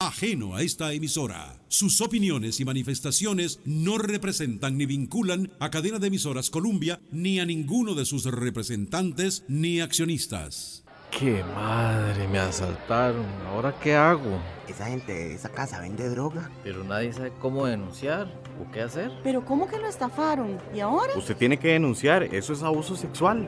ajeno a esta emisora. Sus opiniones y manifestaciones no representan ni vinculan a Cadena de Emisoras Columbia ni a ninguno de sus representantes ni accionistas. ¡Qué madre! Me asaltaron. ¿Ahora qué hago? Esa gente de esa casa vende droga. Pero nadie sabe cómo denunciar o qué hacer. ¿Pero cómo que lo estafaron? ¿Y ahora? Usted tiene que denunciar, eso es abuso sexual.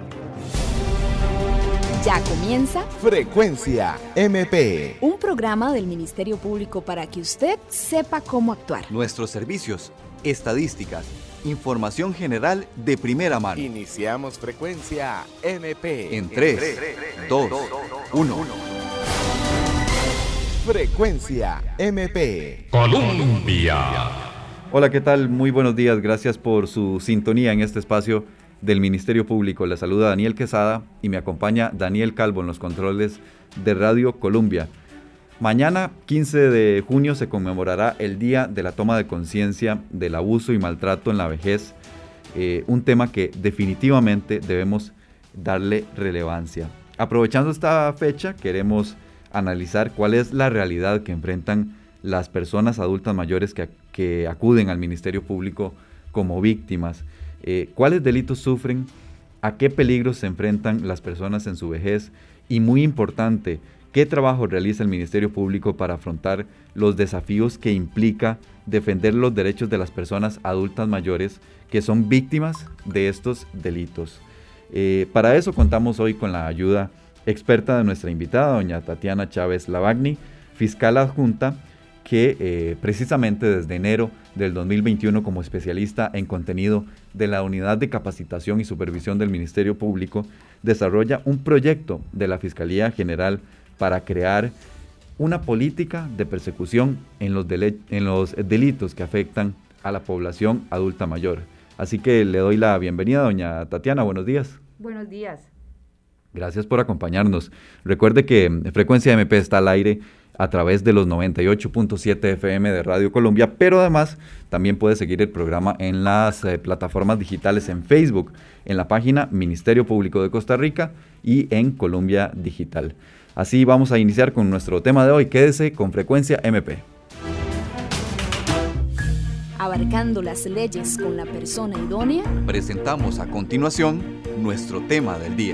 Ya comienza Frecuencia MP, un programa del Ministerio Público para que usted sepa cómo actuar. Nuestros servicios, estadísticas, información general de primera mano. Iniciamos Frecuencia MP. En 3, 2, 1. Frecuencia MP. Colombia. Hola, ¿qué tal? Muy buenos días. Gracias por su sintonía en este espacio del Ministerio Público. Les saluda Daniel Quesada y me acompaña Daniel Calvo en los controles de Radio Colombia. Mañana, 15 de junio, se conmemorará el Día de la Toma de Conciencia del Abuso y Maltrato en la Vejez, un tema que definitivamente debemos darle relevancia. Aprovechando esta fecha, queremos analizar cuál es la realidad que enfrentan las personas adultas mayores que acuden al Ministerio Público como víctimas. ¿Cuáles delitos sufren? ¿A qué peligros se enfrentan las personas en su vejez? Y muy importante, ¿qué trabajo realiza el Ministerio Público para afrontar los desafíos que implica defender los derechos de las personas adultas mayores que son víctimas de estos delitos? Para eso contamos hoy con la ayuda experta de nuestra invitada, doña Tatiana Chávez Lavagni, fiscal adjunta, que precisamente desde enero del 2021 como especialista en contenido de la Unidad de Capacitación y Supervisión del Ministerio Público, desarrolla un proyecto de la Fiscalía General para crear una política de persecución en los delitos que afectan a la población adulta mayor. Así que le doy la bienvenida, doña Tatiana, buenos días. Buenos días. Gracias por acompañarnos. Recuerde que Frecuencia MP está al aire a través de los 98.7 FM de Radio Colombia, pero además también puede seguir el programa en las plataformas digitales en Facebook, en la página Ministerio Público de Costa Rica y en Colombia Digital. Así vamos a iniciar con nuestro tema de hoy. Quédese con Frecuencia MP. Abarcando las leyes con la persona idónea. Presentamos a continuación nuestro tema del día.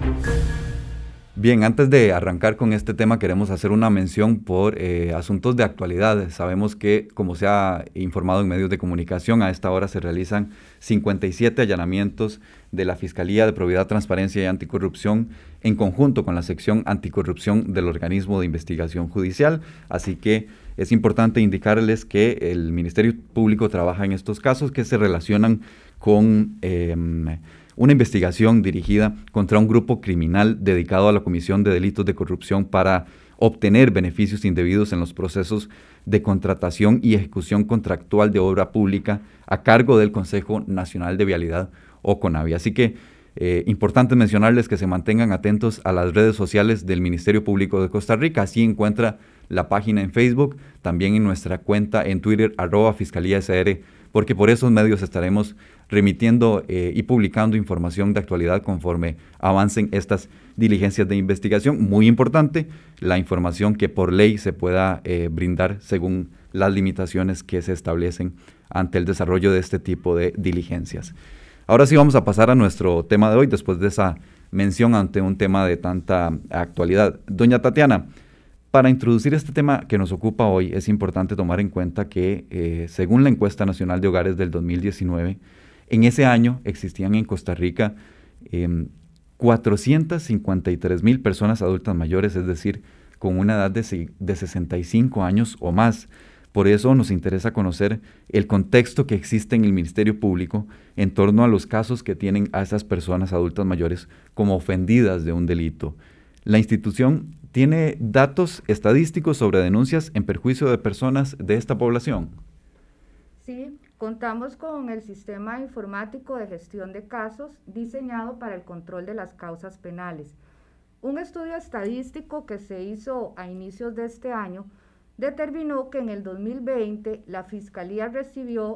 Bien, antes de arrancar con este tema queremos hacer una mención por asuntos de actualidad. Sabemos que, como se ha informado en medios de comunicación, a esta hora se realizan 57 allanamientos de la Fiscalía de Probidad, Transparencia y Anticorrupción en conjunto con la sección Anticorrupción del Organismo de Investigación Judicial. Así que es importante indicarles que el Ministerio Público trabaja en estos casos que se relacionan con una investigación dirigida contra un grupo criminal dedicado a la comisión de delitos de corrupción para obtener beneficios indebidos en los procesos de contratación y ejecución contractual de obra pública a cargo del Consejo Nacional de Vialidad o CONAVI. Así que importante mencionarles que se mantengan atentos a las redes sociales del Ministerio Público de Costa Rica. Así encuentra la página en Facebook, también en nuestra cuenta en Twitter, @FiscalíaSR, porque por esos medios estaremos remitiendo y publicando información de actualidad conforme avancen estas diligencias de investigación. Muy importante, la información que por ley se pueda brindar según las limitaciones que se establecen ante el desarrollo de este tipo de diligencias. Ahora sí vamos a pasar a nuestro tema de hoy, después de esa mención ante un tema de tanta actualidad. Doña Tatiana, para introducir este tema que nos ocupa hoy, es importante tomar en cuenta que, según la Encuesta Nacional de Hogares del 2019, en ese año existían en Costa Rica 453,000 personas adultas mayores, es decir, con una edad de 65 años o más. Por eso nos interesa conocer el contexto que existe en el Ministerio Público en torno a los casos que tienen a esas personas adultas mayores como ofendidas de un delito. La institución tiene datos estadísticos sobre denuncias en perjuicio de personas de esta población. Sí, contamos con el Sistema Informático de Gestión de Casos diseñado para el control de las causas penales. Un estudio estadístico que se hizo a inicios de este año determinó que en el 2020 la Fiscalía recibió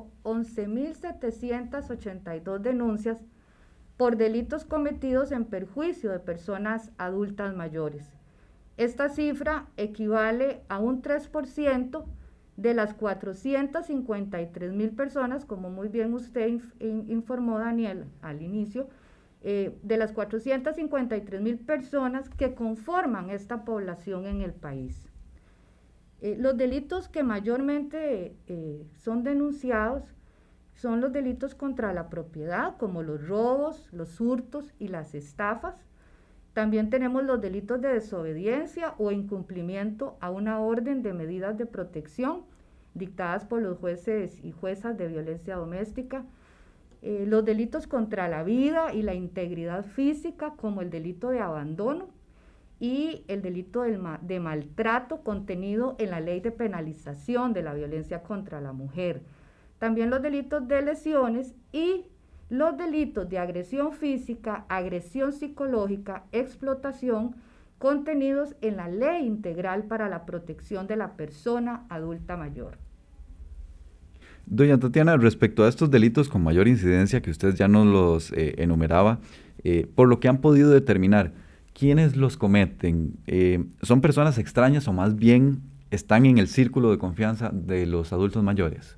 11.782 denuncias por delitos cometidos en perjuicio de personas adultas mayores. Esta cifra equivale a un 3% de las 453,000 personas, como muy bien usted informó, Daniel, al inicio, de las 453,000 personas que conforman esta población en el país. Los delitos que mayormente son denunciados son los delitos contra la propiedad, como los robos, los hurtos y las estafas. También tenemos los delitos de desobediencia o incumplimiento a una orden de medidas de protección dictadas por los jueces y juezas de violencia doméstica. Los delitos contra la vida y la integridad física, como el delito de abandono y el delito de maltrato contenido en la Ley de Penalización de la Violencia contra la Mujer. También los delitos de lesiones y los delitos de agresión física, agresión psicológica, explotación, contenidos en la Ley Integral para la Protección de la Persona Adulta Mayor. Doña Tatiana, respecto a estos delitos con mayor incidencia que usted ya nos los enumeraba, por lo que han podido determinar, ¿quiénes los cometen? ¿Son personas extrañas o más bien están en el círculo de confianza de los adultos mayores?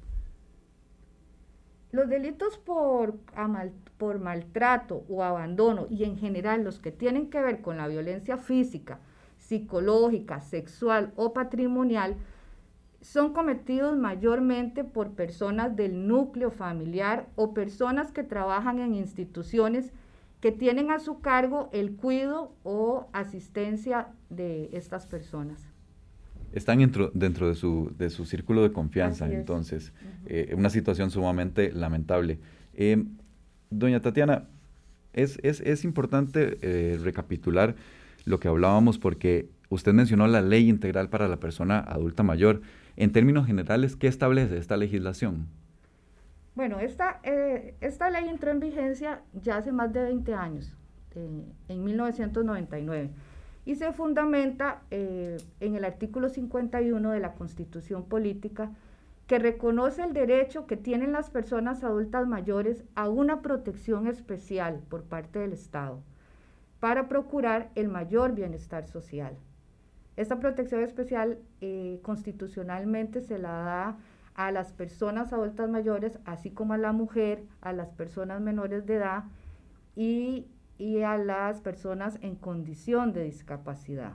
Los delitos por maltrato o abandono y en general los que tienen que ver con la violencia física, psicológica, sexual o patrimonial son cometidos mayormente por personas del núcleo familiar o personas que trabajan en instituciones que tienen a su cargo el cuidado o asistencia de estas personas. Están dentro de su círculo de confianza, entonces, una situación sumamente lamentable. Doña Tatiana, es importante recapitular lo que hablábamos porque usted mencionó la Ley Integral para la Persona Adulta Mayor. En términos generales, ¿qué establece esta legislación? Bueno, esta ley entró en vigencia ya hace más de 20 años, en 1999. Y se fundamenta en el artículo 51 de la Constitución Política, que reconoce el derecho que tienen las personas adultas mayores a una protección especial por parte del Estado para procurar el mayor bienestar social. Esta protección especial constitucionalmente se la da a las personas adultas mayores, así como a la mujer, a las personas menores de edad y a las personas en condición de discapacidad.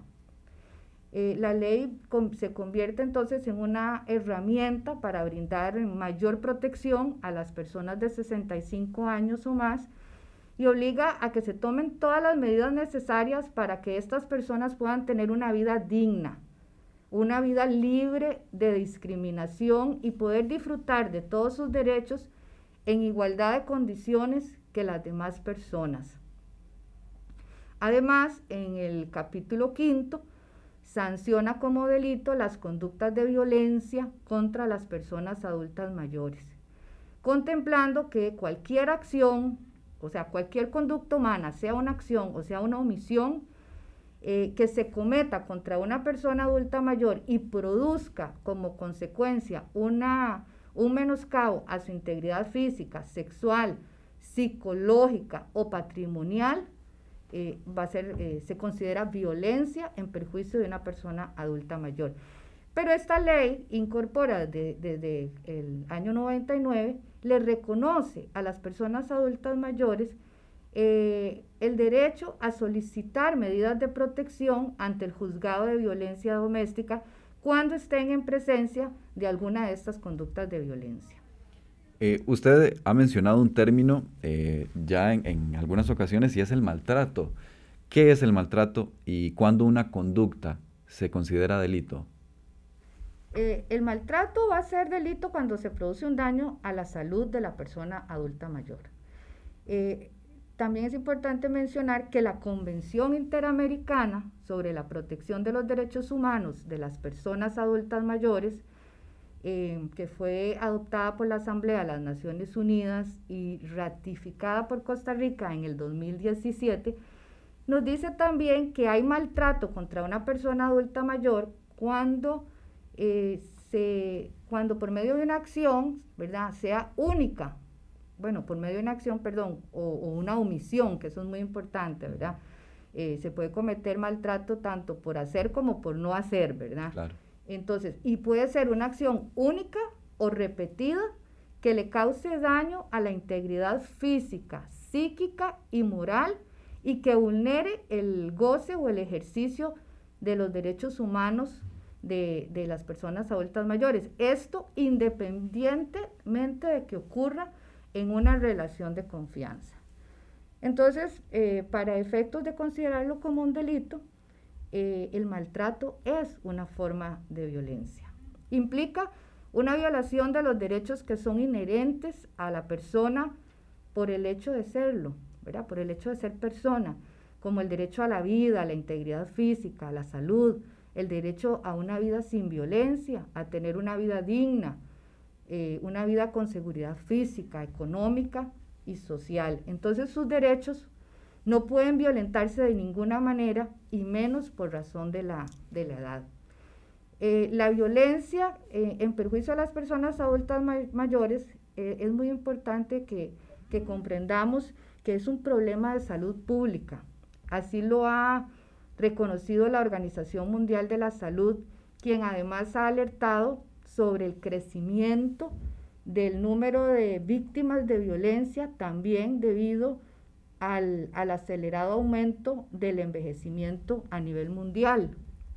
La ley se convierte entonces en una herramienta para brindar mayor protección a las personas de 65 años o más y obliga a que se tomen todas las medidas necesarias para que estas personas puedan tener una vida digna, una vida libre de discriminación y poder disfrutar de todos sus derechos en igualdad de condiciones que las demás personas. Además, en el capítulo 5, sanciona como delito las conductas de violencia contra las personas adultas mayores, contemplando que cualquier acción, o sea, cualquier conducta humana, sea una acción o sea una omisión, que se cometa contra una persona adulta mayor y produzca como consecuencia un menoscabo a su integridad física, sexual, psicológica o patrimonial, se considera violencia en perjuicio de una persona adulta mayor. Pero esta ley incorpora desde el año 99, le reconoce a las personas adultas mayores el derecho a solicitar medidas de protección ante el juzgado de violencia doméstica cuando estén en presencia de alguna de estas conductas de violencia. Usted ha mencionado un término ya en algunas ocasiones y es el maltrato. ¿Qué es el maltrato y cuándo una conducta se considera delito? El maltrato va a ser delito cuando se produce un daño a la salud de la persona adulta mayor. También es importante mencionar que la Convención Interamericana sobre la Protección de los Derechos Humanos de las Personas Adultas Mayores, que fue adoptada por la Asamblea de las Naciones Unidas y ratificada por Costa Rica en el 2017, nos dice también que hay maltrato contra una persona adulta mayor cuando por medio de una acción, ¿verdad?, sea única, por medio de una acción, o una omisión, que eso es muy importante, ¿verdad?, Se puede cometer maltrato tanto por hacer como por no hacer, ¿verdad? Claro. Entonces, y puede ser una acción única o repetida que le cause daño a la integridad física, psíquica y moral y que vulnere el goce o el ejercicio de los derechos humanos de las personas adultas mayores. Esto independientemente de que ocurra en una relación de confianza. Entonces, para efectos de considerarlo como un delito, el maltrato es una forma de violencia. Implica una violación de los derechos que son inherentes a la persona por el hecho de serlo, ¿verdad? Por el hecho de ser persona, como el derecho a la vida, a la integridad física, a la salud, el derecho a una vida sin violencia, a tener una vida digna, una vida con seguridad física, económica y social. Entonces sus derechos no pueden violentarse de ninguna manera y menos por razón de la edad. La violencia en perjuicio a las personas adultas mayores es muy importante que comprendamos que es un problema de salud pública. Así lo ha reconocido la Organización Mundial de la Salud, quien además ha alertado sobre el crecimiento del número de víctimas de violencia, también debido al acelerado aumento del envejecimiento a nivel mundial.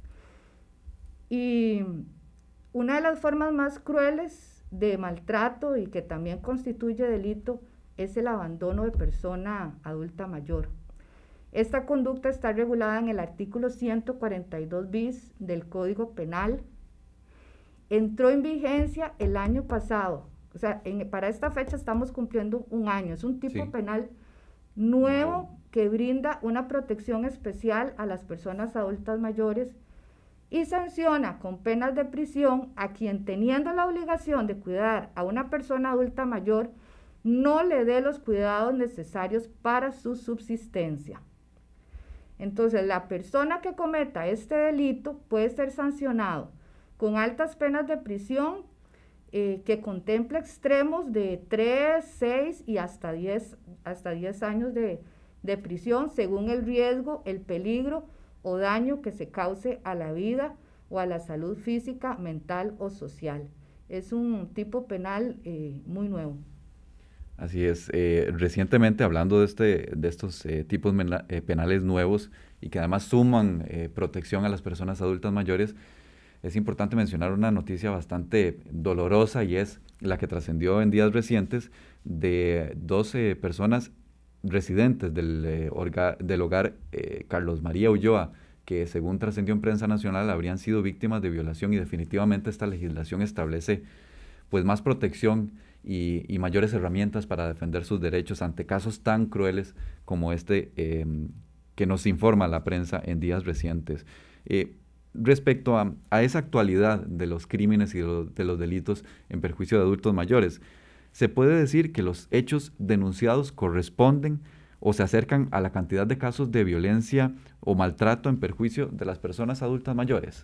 Y una de las formas más crueles de maltrato y que también constituye delito es el abandono de persona adulta mayor. Esta conducta está regulada en el artículo 142 bis del Código Penal. Entró en vigencia el año pasado, o sea, para esta fecha estamos cumpliendo un año. Es un tipo penal nuevo que brinda una protección especial a las personas adultas mayores y sanciona con penas de prisión a quien, teniendo la obligación de cuidar a una persona adulta mayor, no le dé los cuidados necesarios para su subsistencia. Entonces, la persona que cometa este delito puede ser sancionado con altas penas de prisión que contempla extremos de 3, 6 y hasta 10 años de prisión, según el riesgo, el peligro o daño que se cause a la vida o a la salud física, mental o social. Es un tipo penal muy nuevo. Así es. Recientemente, hablando de estos tipos penales nuevos y que además suman protección a las personas adultas mayores, es importante mencionar una noticia bastante dolorosa y es la que trascendió en días recientes de 12 personas residentes del hogar Carlos María Ulloa, que según trascendió en prensa nacional habrían sido víctimas de violación, y definitivamente esta legislación establece pues más protección y mayores herramientas para defender sus derechos ante casos tan crueles como este que nos informa la prensa en días recientes. Respecto a esa actualidad de los crímenes y de los delitos en perjuicio de adultos mayores, ¿se puede decir que los hechos denunciados corresponden o se acercan a la cantidad de casos de violencia o maltrato en perjuicio de las personas adultas mayores?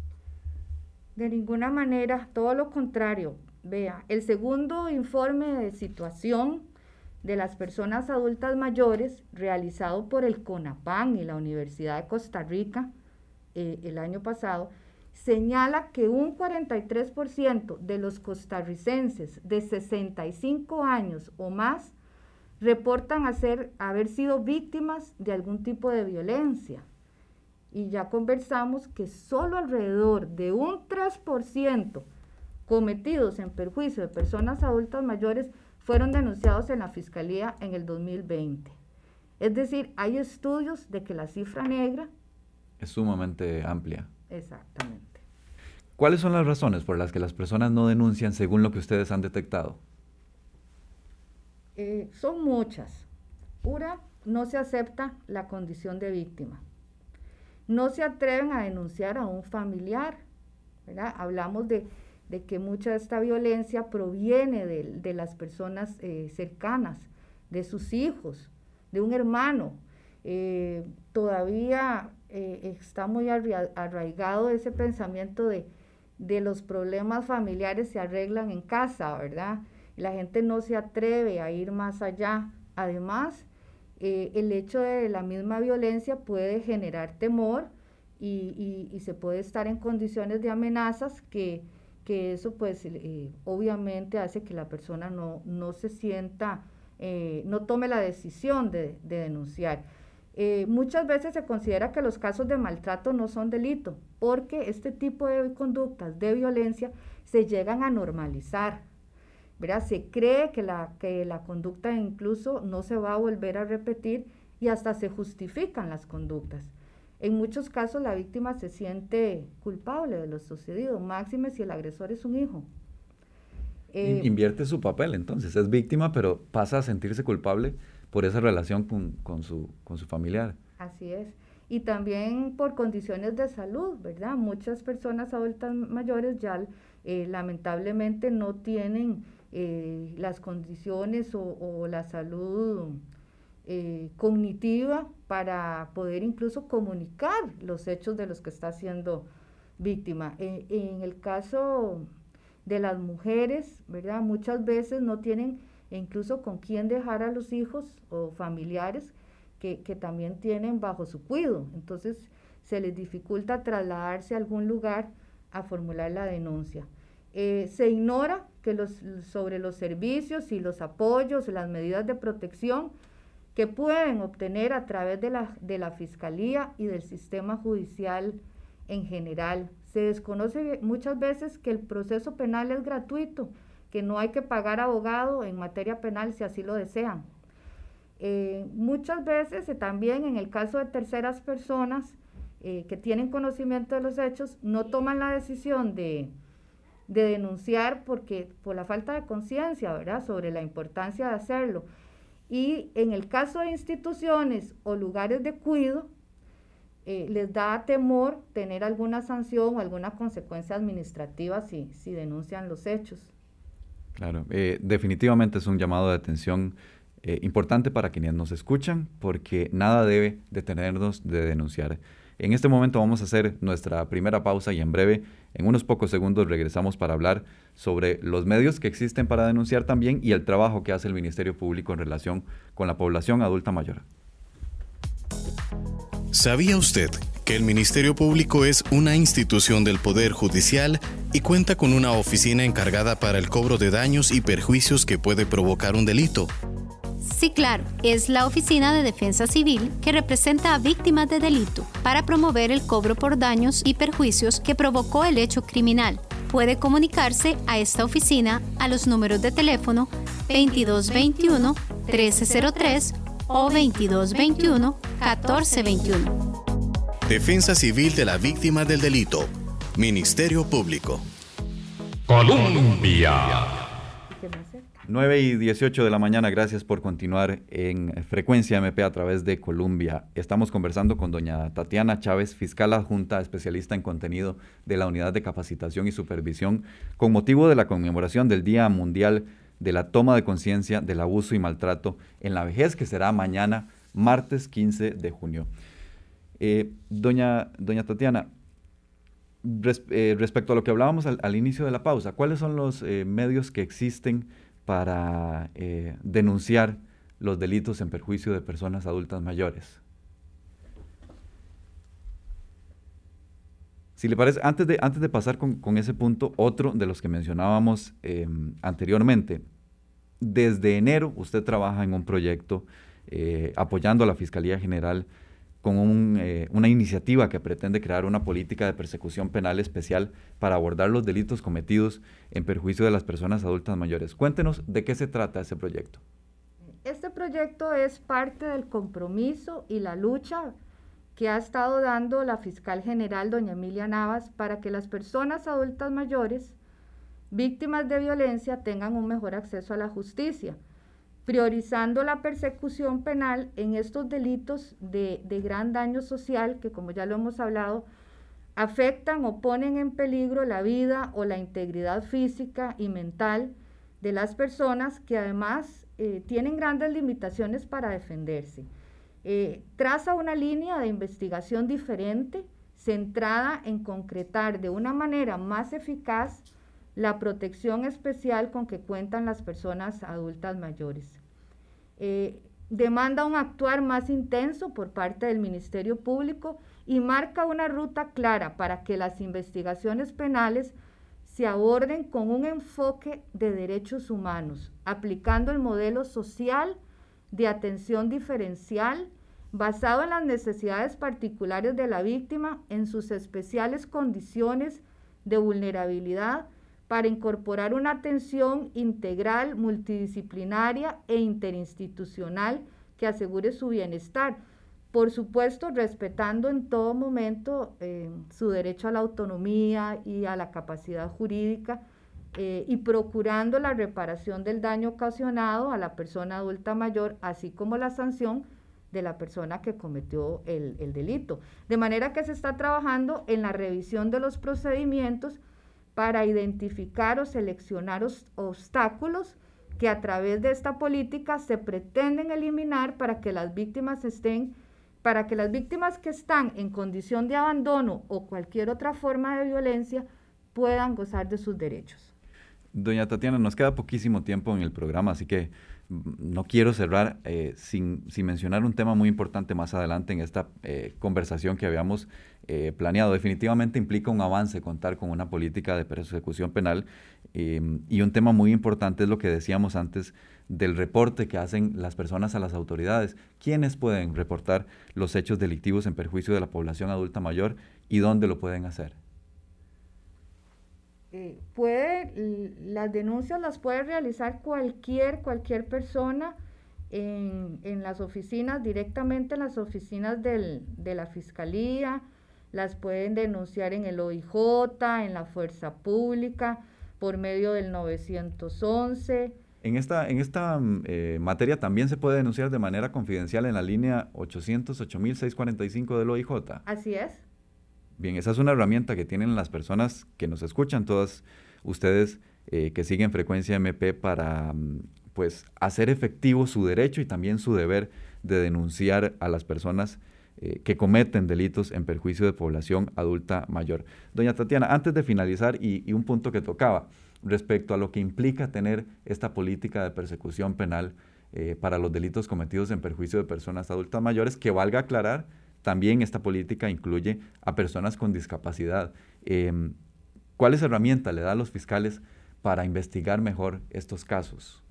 De ninguna manera, todo lo contrario. Vea, el segundo informe de situación de las personas adultas mayores, realizado por el CONAPAN y la Universidad de Costa Rica el año pasado, señala que un 43% de los costarricenses de 65 años o más reportan haber sido víctimas de algún tipo de violencia. Y ya conversamos que solo alrededor de un 3% cometidos en perjuicio de personas adultas mayores fueron denunciados en la Fiscalía en el 2020. Es decir, hay estudios de que la cifra negra es sumamente amplia. Exactamente. ¿Cuáles son las razones por las que las personas no denuncian según lo que ustedes han detectado? Son muchas. Una, no se acepta la condición de víctima. No se atreven a denunciar a un familiar, ¿verdad? Hablamos de que mucha de esta violencia proviene de las personas cercanas, de sus hijos, de un hermano. Todavía está muy arraigado ese pensamiento de los problemas familiares se arreglan en casa, ¿verdad? La gente no se atreve a ir más allá. Además, El hecho de la misma violencia puede generar temor y se puede estar en condiciones de amenazas que eso pues obviamente hace que la persona no se sienta, no tome la decisión de denunciar. Muchas veces se considera que los casos de maltrato no son delito, porque este tipo de conductas de violencia se llegan a normalizar, ¿verdad? Se cree que la conducta incluso no se va a volver a repetir y hasta se justifican las conductas. En muchos casos la víctima se siente culpable de lo sucedido, máxime si el agresor es un hijo. Invierte su papel, entonces es víctima, pero pasa a sentirse culpable por esa relación con su familiar. Así es. Y también por condiciones de salud, ¿verdad? Muchas personas adultas mayores ya lamentablemente no tienen las condiciones o la salud cognitiva para poder incluso comunicar los hechos de los que está siendo víctima. En el caso de las mujeres, ¿verdad? Muchas veces no tienen incluso con quién dejar a los hijos o familiares que también tienen bajo su cuidado. Entonces se les dificulta trasladarse a algún lugar a formular la denuncia. Se ignora que sobre los servicios y los apoyos, las medidas de protección que pueden obtener a través de la Fiscalía y del sistema judicial en general. Se desconoce muchas veces que el proceso penal es gratuito, que no hay que pagar abogado en materia penal si así lo desean. Muchas veces también en el caso de terceras personas que tienen conocimiento de los hechos, no toman la decisión de denunciar por la falta de conciencia, ¿verdad?, sobre la importancia de hacerlo. Y en el caso de instituciones o lugares de cuidado, les da temor tener alguna sanción o alguna consecuencia administrativa si denuncian los hechos. Claro, definitivamente es un llamado de atención importante para quienes nos escuchan, porque nada debe detenernos de denunciar. En este momento vamos a hacer nuestra primera pausa y en breve, en unos pocos segundos, regresamos para hablar sobre los medios que existen para denunciar también y el trabajo que hace el Ministerio Público en relación con la población adulta mayor. ¿Sabía usted que el Ministerio Público es una institución del Poder Judicial y cuenta con una oficina encargada para el cobro de daños y perjuicios que puede provocar un delito? Sí, claro, es la Oficina de Defensa Civil que representa a víctimas de delito para promover el cobro por daños y perjuicios que provocó el hecho criminal. Puede comunicarse a esta oficina a los números de teléfono 2221-1303 o 2221-1421. Defensa Civil de la Víctima del Delito. Ministerio Público. Colombia. 9:18 de la mañana, gracias por continuar en Frecuencia MP a través de Colombia. Estamos conversando con doña Tatiana Chávez, fiscal adjunta, especialista en contenido de la Unidad de Capacitación y Supervisión, con motivo de la conmemoración del Día Mundial de la Toma de Conciencia del Abuso y Maltrato en la Vejez, que será mañana, martes 15 de junio. Doña Tatiana, respecto a lo que hablábamos al inicio de la pausa, ¿cuáles son los medios que existen para denunciar los delitos en perjuicio de personas adultas mayores? Si le parece, antes de pasar con ese punto, otro de los que mencionábamos anteriormente, desde enero usted trabaja en un proyecto apoyando a la Fiscalía General con una iniciativa que pretende crear una política de persecución penal especial para abordar los delitos cometidos en perjuicio de las personas adultas mayores. Cuéntenos de qué se trata ese proyecto. Este proyecto es parte del compromiso y la lucha que ha estado dando la fiscal general, doña Emilia Navas, para que las personas adultas mayores víctimas de violencia tengan un mejor acceso a la justicia, priorizando la persecución penal en estos delitos de gran daño social que, como ya lo hemos hablado, afectan o ponen en peligro la vida o la integridad física y mental de las personas que además tienen grandes limitaciones para defenderse. Traza una línea de investigación diferente, centrada en concretar de una manera más eficaz la protección especial con que cuentan las personas adultas mayores. demanda un actuar más intenso por parte del Ministerio Público y marca una ruta clara para que las investigaciones penales se aborden con un enfoque de derechos humanos, aplicando el modelo social de atención diferencial basado en las necesidades particulares de la víctima, en sus especiales condiciones de vulnerabilidad, para incorporar una atención integral, multidisciplinaria e interinstitucional que asegure su bienestar. Por supuesto, respetando en todo momento su derecho a la autonomía y a la capacidad jurídica y procurando la reparación del daño ocasionado a la persona adulta mayor, así como la sanción de la persona que cometió el delito. De manera que se está trabajando en la revisión de los procedimientos para identificar o seleccionar obstáculos que a través de esta política se pretenden eliminar para que las víctimas que están en condición de abandono o cualquier otra forma de violencia puedan gozar de sus derechos. Doña Tatiana, nos queda poquísimo tiempo en el programa, así que no quiero cerrar sin mencionar un tema muy importante más adelante en esta conversación que habíamos planeado. Definitivamente implica un avance contar con una política de persecución penal y un tema muy importante es lo que decíamos antes del reporte que hacen las personas a las autoridades. ¿Quiénes pueden reportar los hechos delictivos en perjuicio de la población adulta mayor y dónde lo pueden hacer? Las denuncias las puede realizar cualquier persona en las oficinas, directamente en las oficinas de la Fiscalía, las pueden denunciar en el OIJ, en la Fuerza Pública, por medio del 911. En esta materia también se puede denunciar de manera confidencial en la línea 800-8645 del OIJ. Así es. Bien, esa es una herramienta que tienen las personas que nos escuchan, todas ustedes que siguen Frecuencia MP para pues hacer efectivo su derecho y también su deber de denunciar a las personas que cometen delitos en perjuicio de población adulta mayor. Doña Tatiana, antes de finalizar y un punto que tocaba respecto a lo que implica tener esta política de persecución penal para los delitos cometidos en perjuicio de personas adultas mayores, que valga aclarar, también esta política incluye a personas con discapacidad. ¿Cuáles herramientas le da a los fiscales para investigar mejor estos casos?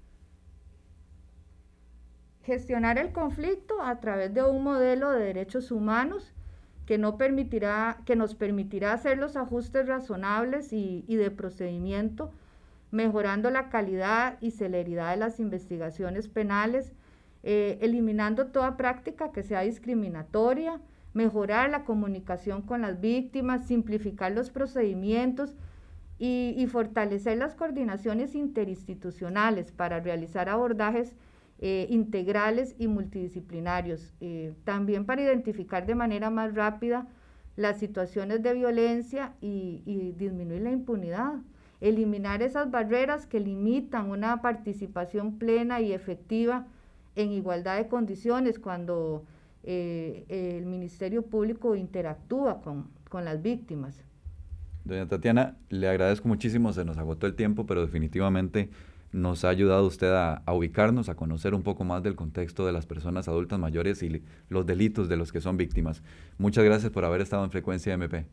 Gestionar el conflicto a través de un modelo de derechos humanos que nos permitirá hacer los ajustes razonables y de procedimiento, mejorando la calidad y celeridad de las investigaciones penales, eliminando toda práctica que sea discriminatoria, mejorar la comunicación con las víctimas, simplificar los procedimientos y fortalecer las coordinaciones interinstitucionales para realizar abordajes integrales y multidisciplinarios. También para identificar de manera más rápida las situaciones de violencia y disminuir la impunidad. Eliminar esas barreras que limitan una participación plena y efectiva en igualdad de condiciones cuando el Ministerio Público interactúa con las víctimas. Doña Tatiana, le agradezco muchísimo, se nos agotó el tiempo, pero definitivamente nos ha ayudado usted a ubicarnos, a conocer un poco más del contexto de las personas adultas mayores y los delitos de los que son víctimas. Muchas gracias por haber estado en Frecuencia MP.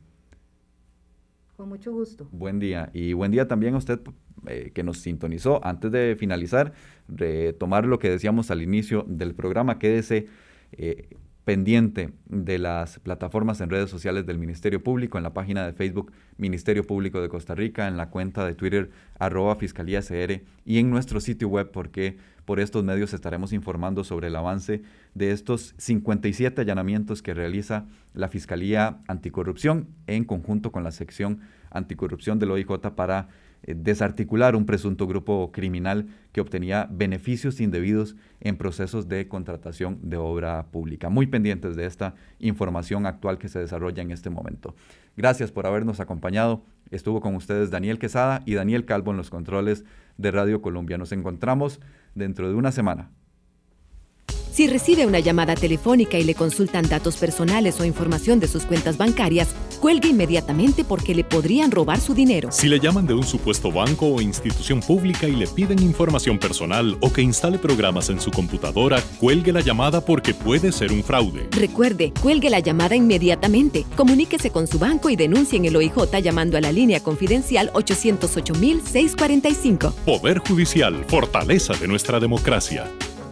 Con mucho gusto. Buen día. Y buen día también a usted que nos sintonizó. Antes de finalizar, retomar lo que decíamos al inicio del programa, quédese pendiente de las plataformas en redes sociales del Ministerio Público, en la página de Facebook Ministerio Público de Costa Rica, en la cuenta de Twitter @FiscalíaCR y en nuestro sitio web, porque por estos medios estaremos informando sobre el avance de estos 57 allanamientos que realiza la Fiscalía Anticorrupción en conjunto con la sección Anticorrupción del OIJ para desarticular un presunto grupo criminal que obtenía beneficios indebidos en procesos de contratación de obra pública. Muy pendientes de esta información actual que se desarrolla en este momento. Gracias por habernos acompañado. Estuvo con ustedes Daniel Quesada y Daniel Calvo en los controles de Radio Colombia. Nos encontramos dentro de una semana. Si recibe una llamada telefónica y le consultan datos personales o información de sus cuentas bancarias, cuelgue inmediatamente porque le podrían robar su dinero. Si le llaman de un supuesto banco o institución pública y le piden información personal o que instale programas en su computadora, cuelgue la llamada porque puede ser un fraude. Recuerde, cuelgue la llamada inmediatamente. Comuníquese con su banco y denuncie en el OIJ llamando a la línea confidencial 808-645. Poder Judicial, fortaleza de nuestra democracia.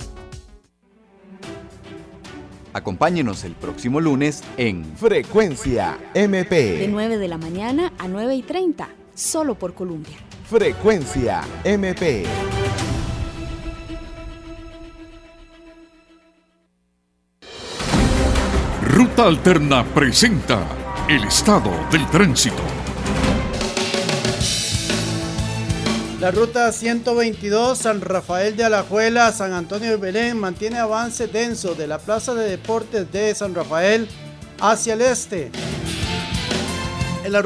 Acompáñenos el próximo lunes en Frecuencia MP. De 9 de la mañana a 9:30, solo por Colombia. Frecuencia MP. Ruta Alterna presenta el estado del tránsito. La ruta 122 San Rafael de Alajuela, San Antonio de Belén mantiene avance denso de la Plaza de Deportes de San Rafael hacia el este.